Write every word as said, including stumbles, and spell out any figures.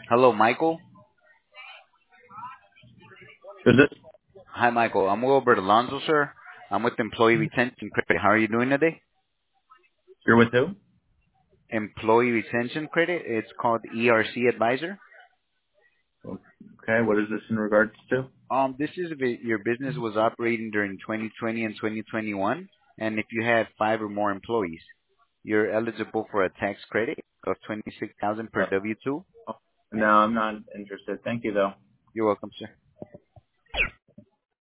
Hello, Michael. Is it? Hi, Michael. I'm Wilbert Alonso, sir. I'm with Employee Retention Credit. How are you doing today? You're with who? Employee Retention Credit. It's called E R C Advisor. Okay, what is this in regards to? Um, this is if it- your business was operating during twenty twenty and twenty twenty-one, and if you had five or more employees, you're eligible for a tax credit of twenty-six thousand per Uh, W two. oh, no, I'm not interested. Thank you, though. You're welcome, sir.